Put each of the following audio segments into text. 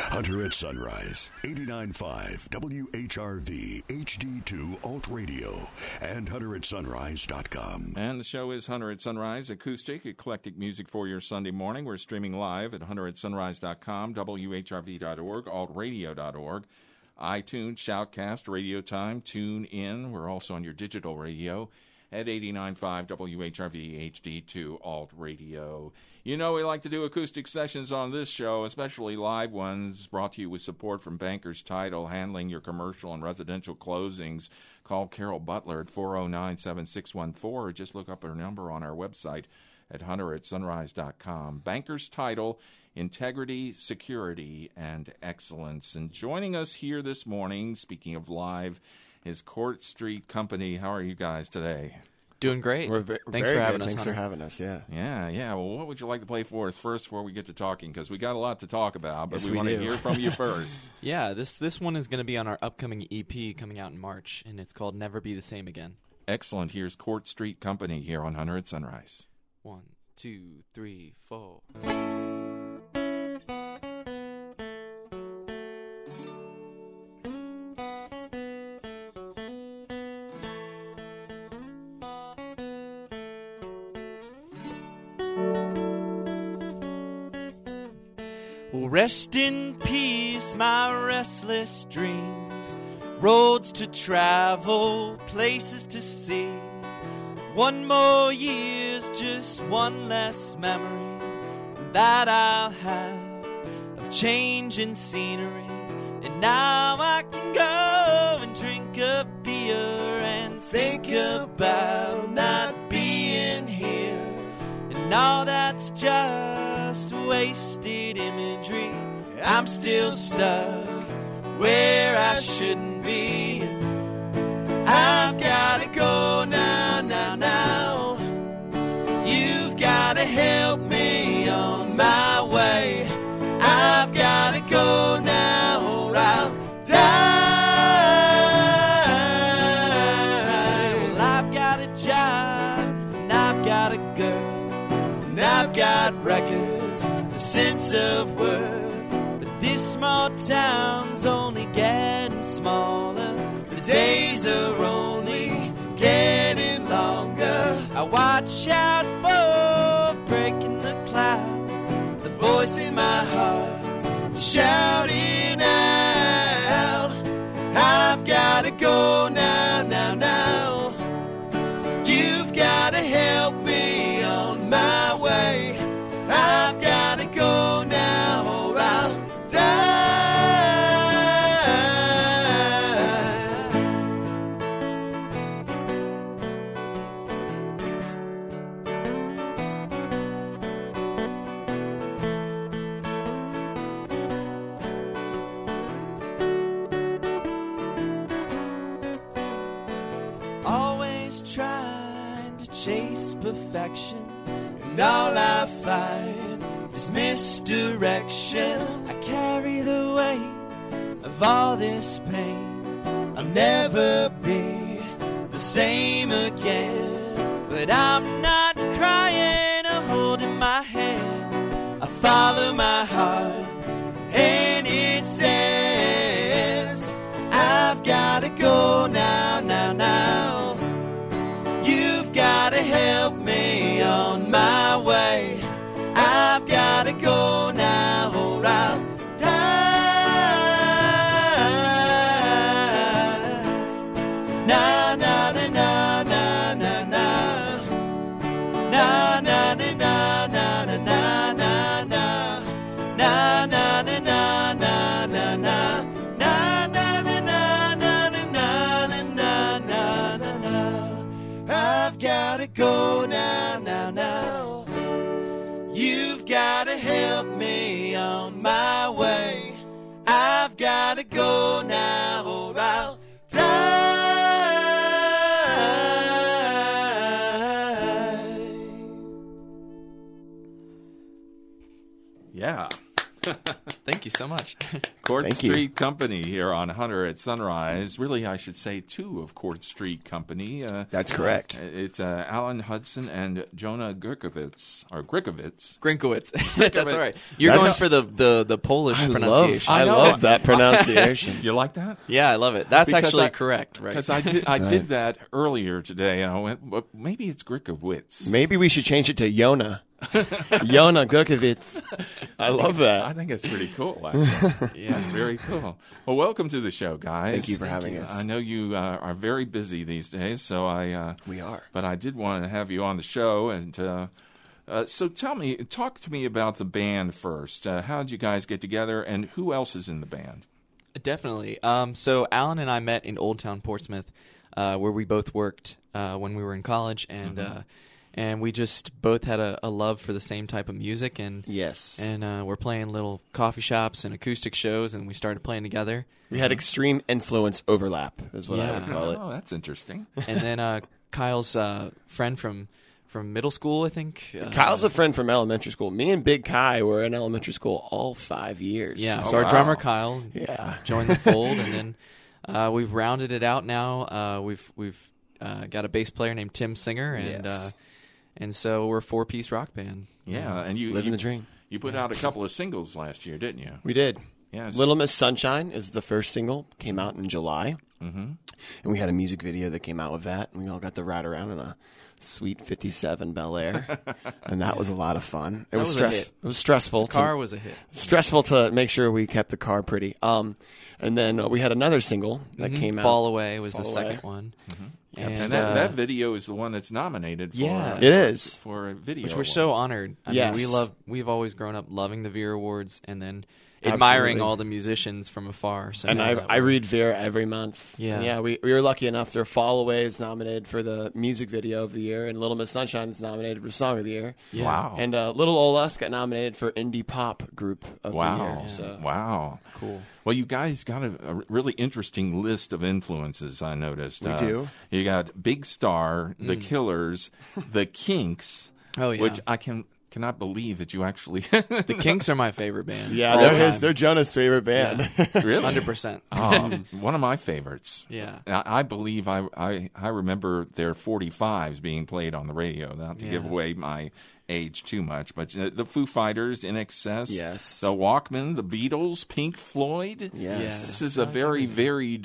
Hunter at Sunrise, 89.5 WHRV HD2 Alt Radio, and hunteratsunrise.com. And the show is Hunter at Sunrise, acoustic, eclectic music for your Sunday morning. We're streaming live at hunteratsunrise.com, WHRV.org, altradio.org, iTunes, Shoutcast, Radio Time, Tune In. We're also on your digital radio at 89.5 WHRV HD2 Alt Radio. You know, we like to do acoustic sessions on this show, especially live ones, brought to you with support from Bankers Title, handling your commercial and residential closings. Call Carol Butler at 409-7614, or just look up her number on our website at hunteratsunrise.com. Bankers Title, integrity, security, and excellence. And joining us here this morning, speaking of live, is Court Street Company. How are you guys today? Doing great. Thanks for having us. Thanks for having us, yeah. Yeah. Well, what would you like to play for us first before we get to talking? Because we got a lot to talk about, but we want to hear from you first. Yeah, this one is going to be on our upcoming EP coming out in March, and it's called Never Be the Same Again. Excellent. Here's Court Street Company here on Hunter at Sunrise. 1, 2, 3, 4. Rest in peace, my restless dreams, roads to travel, places to see. One more year's just one less memory that I'll have of changing scenery. And now I can go and drink a beer and think about not being here. And all that's just wasted imagery. I'm still stuck where I shouldn't be. I've gotta go now. You've gotta help me on my way. I've gotta go now or I'll die. Well, I've got a job and I've got a girl and I've got records, a sense of worth. But this small town's only getting smaller. The days are only getting longer. I watch out for breaking the clouds. The voice in my heart shouting out, I've gotta go now. You've gotta help me on my way. I've gotta go now or I'll die. Always trying to chase perfection, and all I find is misdirection. I carry the weight of all this pain. I'll never be the same again. But I'm not crying or holding my hand. I follow my heart and it says I've gotta go now. You've gotta help me on my way. I've gotta go now or I'll die. Na na na na na na na. Na na na na na na na na. Na na na na na na na. I've gotta go now. You've gotta help me on my way. I've gotta go now or I'll die. Yeah. Thank you so much. Court Thank you. Street Company here on Hunter at Sunrise. Really, I should say two of Court Street Company. That's correct. It's Alan Hudson and Jonah Grikovitz. Grinkowitz. That's all right. You're That's- going for the Polish pronunciation. I know. love that pronunciation. You like that? Yeah, I love it. That's Because actually I- correct, right? Because I did that earlier today, and I went, well, maybe it's Grikovitz. Maybe we should change it to Yona. Yona Grikovitz. I love I that. think it's pretty cool, actually. Yeah. It's very cool. Well, welcome to the show, guys. Thank you for having us. I know you are very busy these days, so We are. But I did want to have you on the show, and so talk to me about the band first. How did you guys get together, and who else is in the band? Definitely. So Alan and I met in Old Town Portsmouth, where we both worked when we were in college, and we just both had a love for the same type of music, and Yes. we're playing little coffee shops and acoustic shows, and we started playing together. We had extreme influence overlap, is what I Yeah. would call it. Oh, that's interesting. And then Kyle's friend from middle school, I think. Kyle's a friend from elementary school. Me and Big Kai were in elementary school all 5 years. Yeah, Oh, so our wow. drummer Kyle Yeah. joined the fold, and then we've rounded it out now. We've got a bass player named Tim Singer, and Yes. and so we're a 4-piece rock band. Yeah, and you Living the dream. You put out a couple of singles last year, didn't you? We did. Yeah. Little Miss Sunshine is the first single. Came out in July. Mm-hmm. And we had a music video that came out with that. And we all got to ride around in a sweet 57 Bel Air. And that was a lot of fun. It was was a stress. hit. It was stressful. Car was a hit. Stressful to make sure we kept the car pretty. And then we had another single that came out. Fall Away was the Fall second Away. one. And And, that video is the one that's nominated for Yeah. It is. for a video. which we're award. so honored. I Yes. mean, we've always grown up loving the Veer Awards and then admiring Absolutely. all the musicians from afar. So And now that I we're- read Vera every month. Yeah. And yeah, we were lucky enough. Their Fall Away is nominated for the music video of the year, and Little Miss Sunshine is nominated for Song of the Year. Yeah. Wow. And Little Ol' Us got nominated for Indie Pop Group of the Wow. Year. So. Wow. Cool. Well, you guys got a really interesting list of influences, I noticed. We do. You got Big Star, The Killers, The Kinks, Oh, yeah. which I cannot believe that you actually... The Kinks are my favorite band. Yeah, all they're time. they're Jonah's favorite band. Really? 100%. One of my favorites. Yeah. I believe I remember their 45s being played on the radio, not to give Yeah. away my age too much, but the Foo Fighters, In Excess, Yes. the Walkmen, the Beatles, Pink Floyd. Yes. This is a very varied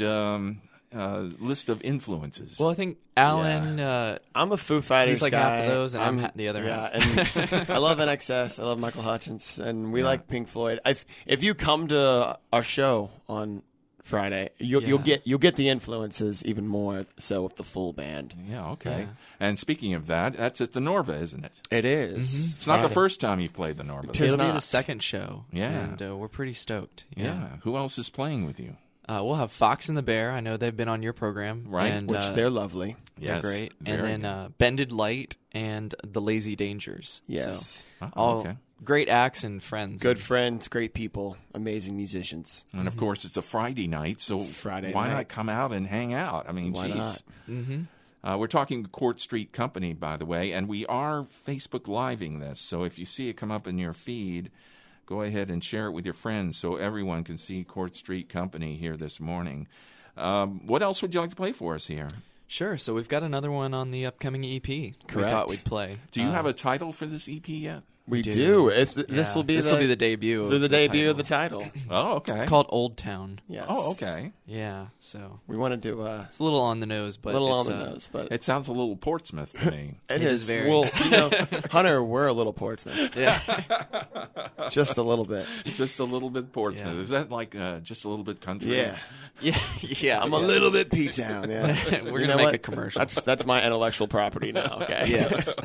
list of influences. Well, I think Alan, I'm a Foo Fighters he's like guy. half of those, and I'm the other yeah, half. and I love NXS. I love Michael Hutchence, and we like Pink Floyd. If you come to our show on Friday, you'll get the influences even more so with the full band. yeah, okay. Yeah. And speaking of that, that's at the Norva, isn't it? It is. It's not the Friday. first time you've played the Norva. It is it'll be the not. second show. Yeah. And we're pretty stoked. Yeah. Who else is playing with you? We'll have Fox and the Bear. I know they've been on your program. Right. And, Which they're lovely. they're Yes, great. very And then Bended Light and The Lazy Dangers. Yes. So, Oh, all okay. great acts and friends. Good friends, great people, amazing musicians. And of course, it's a Friday night, so Friday why night. not come out and hang out? I mean, Why geez. not? We're talking Court Street Company, by the way, and we are Facebook Living this. So if you see it come up in your feed, go ahead and share it with your friends so everyone can see Court Street Company here this morning. What else would you like to play for us here? Sure. So we've got another one on the upcoming EP. We Correct. thought we'd play. Do you have a title for this EP yet? We do. do. This will be This will be the debut. this will be the debut of the title. Oh, okay. It's called Old Town. Yes. Oh, okay. Yeah. So We want to do it's a little on the nose, but a little on it's, the nose, but It sounds a little Portsmouth to me. it is is very. Well, Hunter, we're a little Portsmouth, Yeah. just a little bit. Just a little bit Portsmouth. Yeah. Is that like just a little bit country? Yeah, Yeah. I'm a little bit P-Town. Yeah, We're You gonna know make what? a commercial. That's my intellectual property now. Okay. Yes.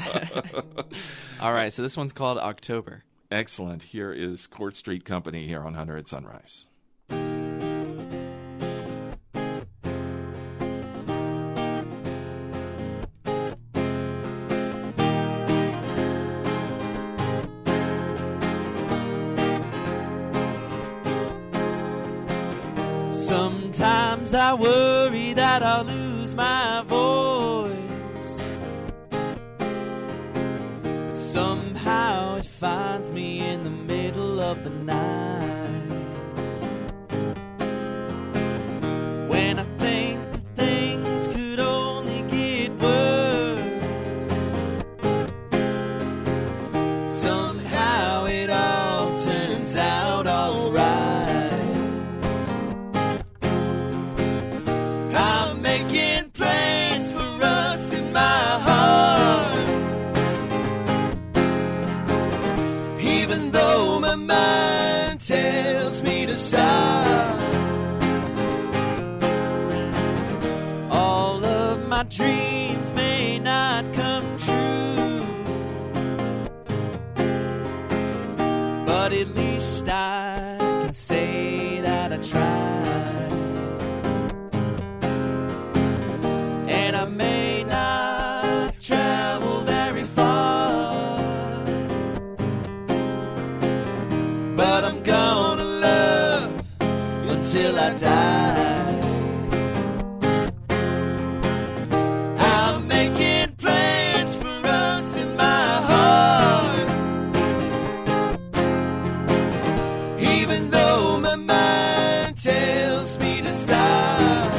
All right. So this one's called October. Excellent. Here is Court Street Company here on Hunter at Sunrise. Sometimes I worry that I'll lose my voice. Somehow it finds me in the middle of the night. When I think that things could only get worse, somehow it all turns out alright. I'm making plans for us in my heart, even though my mind tells me to stop. All of my dreams may not come true, but at least I can say that I tried. And I may not travel very far, but I'm gonna love until I die. I'm making plans for us in my heart, even though my mind tells me to stop.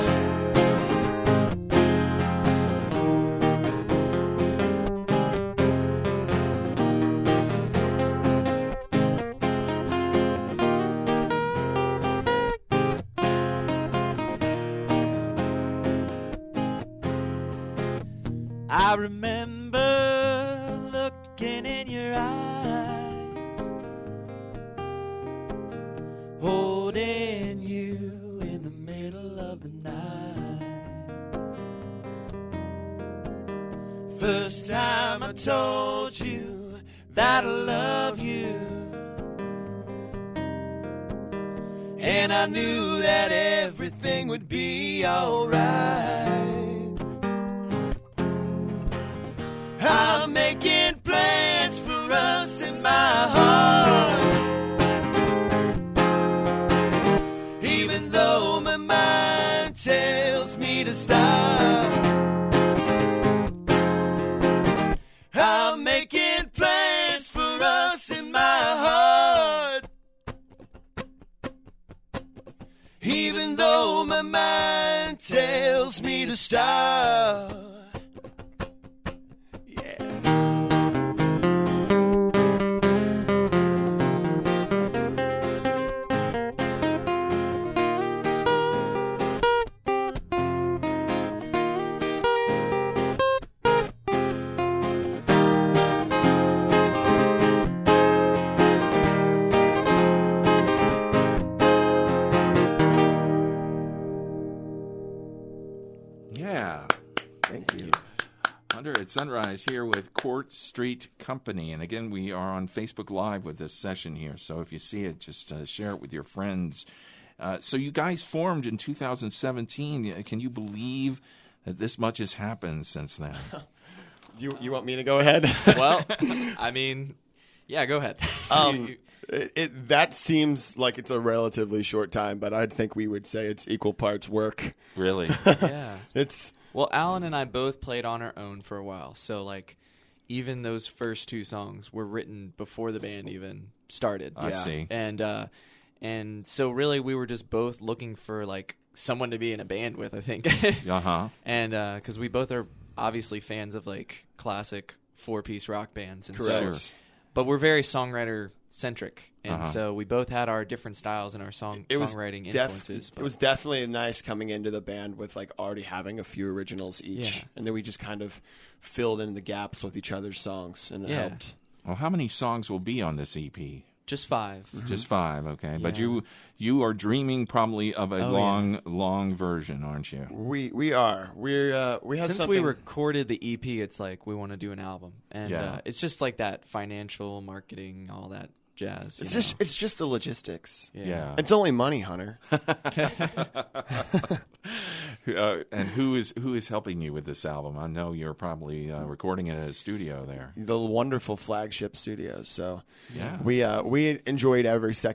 I remember looking in your eyes, holding you in the middle of the night. First time I told you that I love you, and I knew that everything would be alright. I'm making plans for us in my heart, even though my mind tells me to stop. I'm making plans for us in my heart, even though my mind tells me to stop. Yeah. Thank you. Hunter at Sunrise here with Court Street Company. And again, we are on Facebook Live with this session here. So if you see it, just share it with your friends. So you guys formed in 2017. Can you believe that this much has happened since then? You want me to go ahead? Well, I mean, yeah, go ahead. That seems like it's a relatively short time, but I'd think we would say it's equal parts work. Really? Yeah. Well, Alan and I both played on our own for a while, so like even those first two songs were written before the band even started. I see. And so really we were just both looking for like someone to be in a band with, I think. Uh-huh. And because we both are obviously fans of like classic 4-piece rock bands, and Correct. so, but we're very songwriter centric, and so we both had our different styles and our songwriting influences. It was definitely nice coming into the band with like already having a few originals each, Yeah. and then we just kind of filled in the gaps with each other's songs, and it helped. Well, how many songs will be on this EP? Just 5. Just 5, okay. But Yeah. you are dreaming probably of a Oh, long version, aren't you? We have Since something. we recorded the EP, it's like we want to do an album, and Yeah. it's just like that financial marketing, all that jazz. you know? It's just the logistics. Yeah. It's only money, Hunter. And who is helping you with this album? I know you're probably recording it at a studio there. The wonderful Flagship Studios. So Yeah. we enjoyed every second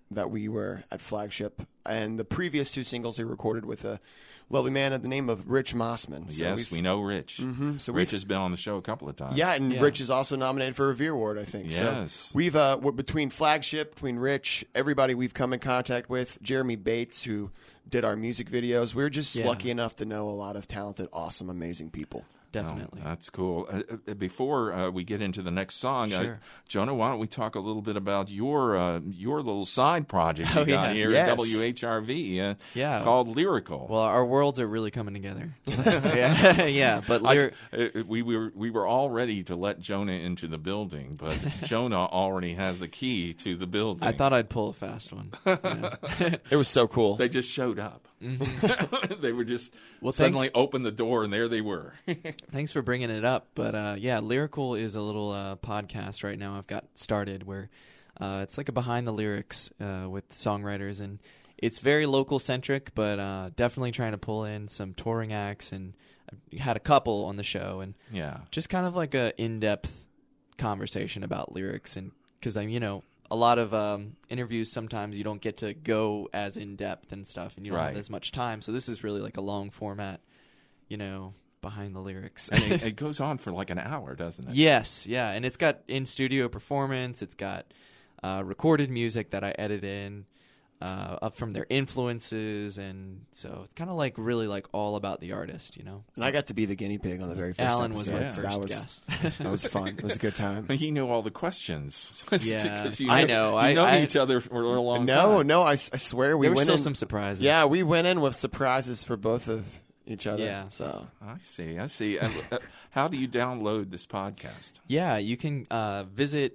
that we were at Flagship, and the previous 2 singles they recorded with a lovely man at the name of Rich Mossman. So yes, we know Rich. Mm-hmm. So Rich has been on the show a couple of times. Yeah, and Rich is also nominated for a Revere Award, I think. Yes. So we're between Flagship, between Rich, everybody we've come in contact with, Jeremy Bates, who did our music videos. We're just lucky enough to know a lot of talented, awesome, amazing people. Definitely. Oh, that's cool. Before we get into the next song, Sure. Jonah, why don't we talk a little bit about your little side project you got here Yes. at WHRV Yeah. called Lyrical. Well, our worlds are really coming together. yeah. But we were all ready to let Jonah into the building, but Jonah already has the key to the building. I thought I'd pull a fast one. Yeah. It was so cool. They just showed up. They were just Well, suddenly opened the door, and there they were. Thanks for bringing it up. But yeah, Lyrical is a little podcast right now I've got started where it's like a behind the lyrics with songwriters, and it's very local centric, but definitely trying to pull in some touring acts, and I've had a couple on the show, and just kind of like a in-depth conversation about lyrics, and because a lot of interviews sometimes you don't get to go as in-depth and stuff, and you don't have as much time, so this is really like a long format, behind the lyrics. And it goes on for like an hour, doesn't it? Yes, yeah, and it's got in-studio performance, it's got recorded music that I edit in up from their influences, and so it's kind of like really like all about the artist, And I got to be the guinea pig on the very first Alan was episode. my first guest. That was fun. It was a good time. He knew all the questions. Yeah, 'Cause I know. You've known I each other for a long time. No, I swear we There were went still in. some surprises. Yeah, we went in with surprises for both of each other. Yeah. So I see. How do you download this podcast? Yeah, you can visit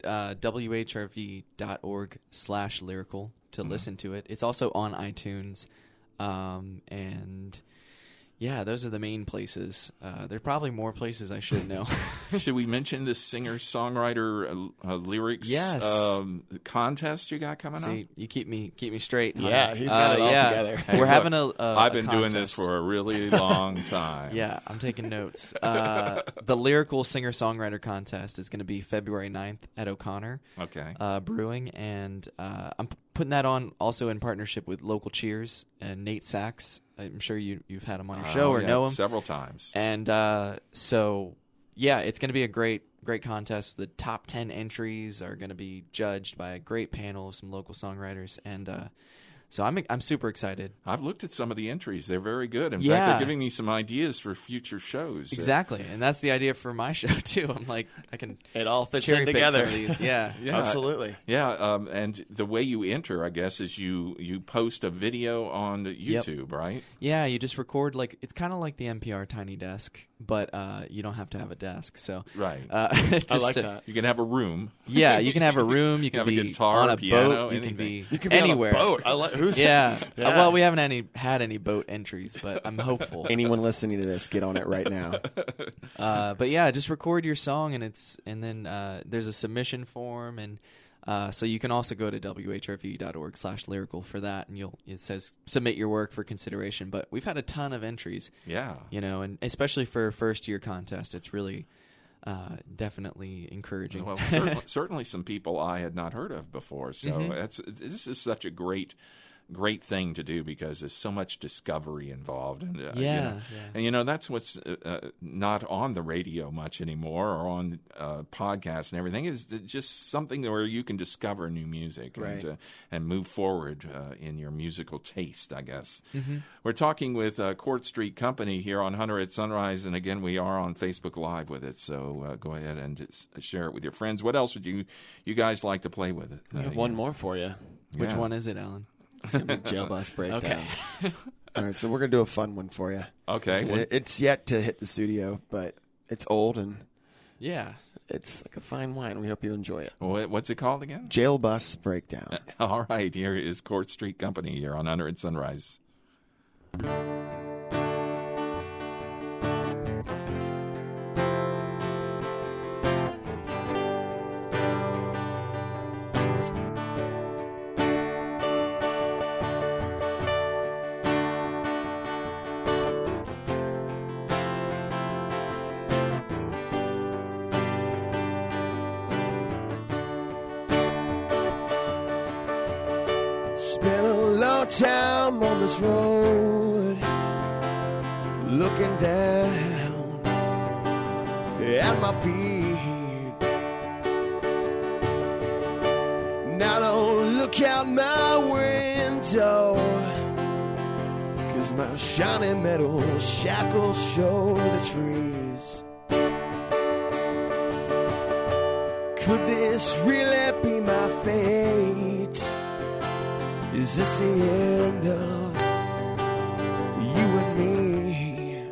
whrv.org/lyrical to listen to it. It's also on iTunes, and yeah, those are the main places. There are probably more places I should know. Should we mention the singer-songwriter lyrics contest you got coming up? See, you keep me straight. Hunter. Yeah, he's got it all together. Hey, We're look, having I've been doing contest. this for a really long time. Yeah, I'm taking notes. The Lyrical Singer-Songwriter Contest is going to be February 9th at O'Connor Brewing, and I'm putting that on also in partnership with Local Cheers and Nate Sachs. I'm sure you've had him on your show or know him several times. And so, yeah, it's going to be a great contest. The top 10 entries are going to be judged by a great panel of some local songwriters, and so I'm super excited. I've looked at some of the entries; they're very good. In fact, they're giving me some ideas for future shows. Exactly, and that's the idea for my show too. I'm like, I can it all fits cherry in pick together. some of these. Yeah, Absolutely. Yeah, and the way you enter, I guess, is you post a video on YouTube, right? Yeah, you just record it's kind of like the NPR Tiny Desk, but you don't have to have a desk. So right, I like that. You can have a room. Yeah, you can have a room. You can have be a guitar, on a piano, boat. anything. You can be anywhere. On a boat. I like who's yeah. Yeah. Well, we haven't had any boat entries, but I'm hopeful. Anyone listening to this, get on it right now. But yeah, just record your song, and then there's a submission form, and so you can also go to whrv.org/lyrical for that, and it says submit your work for consideration. But we've had a ton of entries. Yeah, and especially for a first year contest, it's really definitely encouraging. Well, certainly some people I had not heard of before. So this is such a great thing to do because there's so much discovery involved. And, and that's what's not on the radio much anymore or on podcasts and everything is just something where you can discover new music and move forward in your musical taste, I guess. We're talking with Court Street Company here on Hunter at Sunrise, and again, we are on Facebook Live with it, so go ahead and share it with your friends. What else would you guys like to play with it? We have one more for you. Which one is it, Alan? It's going to be Jail Bus Breakdown. Okay. All right, so we're going to do a fun one for you. Okay. It's yet to hit the studio, but it's old and it's like a fine wine. We hope you enjoy it. What's it called again? Jail Bus Breakdown. All right, here is Court Street Company here on Hunter at Sunrise. been a long time on this road, looking down at my feet. Now don't look out my window, 'cause my shiny metal shackles show the trees. Could this really be my fate? Is this the end of you and me?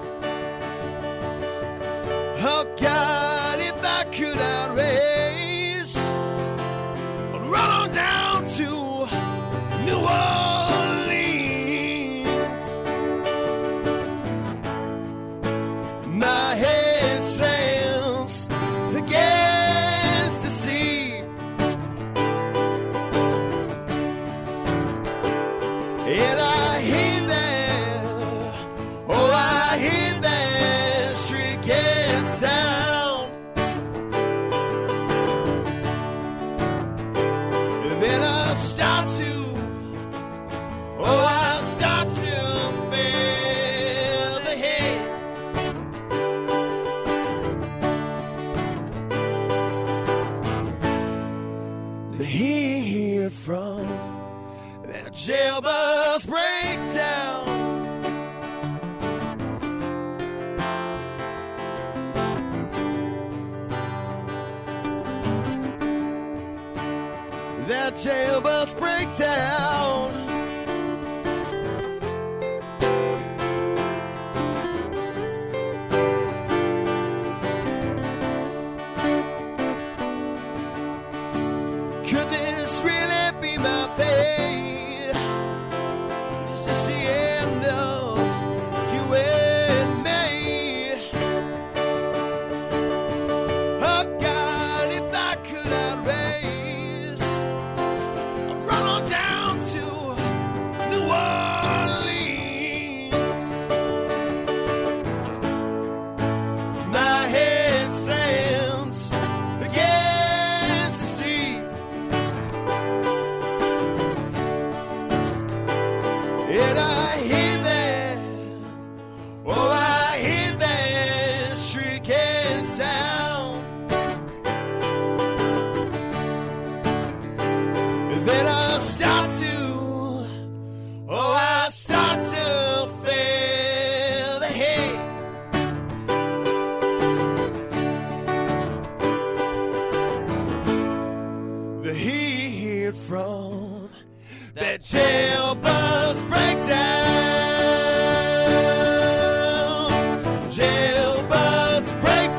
Oh God, if I could I'd race, I'd run on down to New Orleans. My head slams against the sea, and I hear that, oh, I hear that shrieking sound. Then I start to, oh, I start to feel the heat. The heat from that jail bus breakdown. That jail bus breakdown. Could this really be my fate? Is this the end of you and me? Oh God, if I could I'd race, I'd run on down to New Orleans. My head slams against the sea, and I hear that, oh, I hear that shrieking sound. And then I start to, oh, I start to feel the heat. The heat from that jail bus breakdown. Jail bus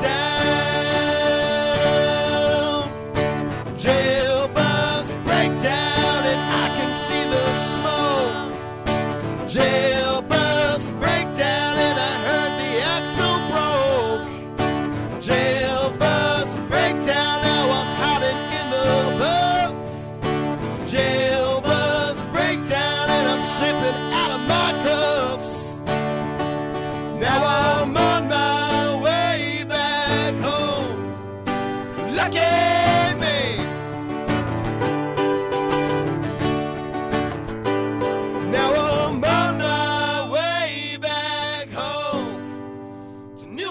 breakdown. Jail bus breakdown, and I can see the smoke. Jail bus breakdown, and I heard the axle broke. Jail bus breakdown, now I'm hiding in the bus. Jail bus breakdown, and I'm slipping out of my cuffs. Now I'm on my way back home. Lucky me. Now I'm on my way back home to New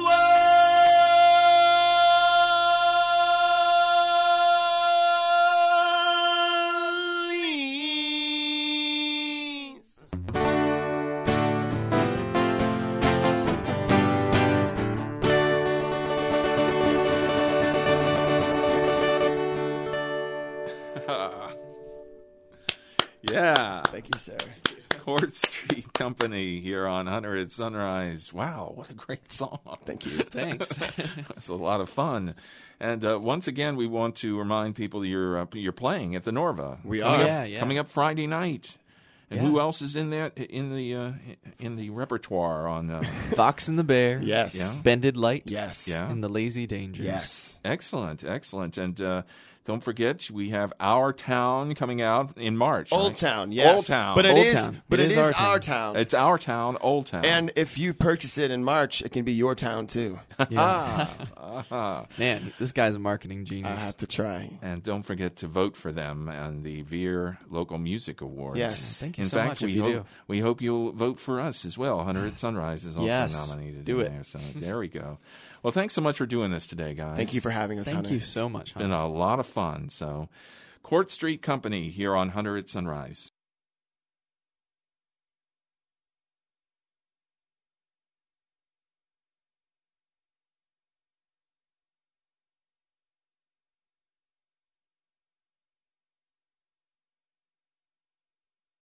Orleans. Yeah. Thank you, sir. Court Street Company here on Hunter at Sunrise. Wow, what a great song. Thank you. Thanks. It's a lot of fun. And once again, we want to remind people you're playing at the Norva. We Coming are. up- Yeah, yeah. Coming up Friday night. And Yeah. who else is in that in the repertoire on? Fox and the Bear. Yes. Yeah. Bended Light. Yes. Yeah. And the Lazy Dangers. Yes. Excellent, excellent. And don't forget, we have Our Town coming out in March. Old right? Town, yes. Old Town. But it Old is, Town. but It it is is our our town. town. It's Our Town, Old Town. And if you purchase it in March, it can be your town too. Man, this guy's a marketing I genius. have to try. And don't forget to vote for them on the Veer Local Music Awards. Yes. Thank you In so fact, much if we you hope do. we hope you'll vote for us as well. Hunter at Sunrise is also Yes. nominated. Do in it. there, so there we go. Well, thanks so much for doing this today, guys. Thank you for having us, Thank Hunter. you so much. It's been a lot of fun. So, Court Street Company here on Hunter at Sunrise.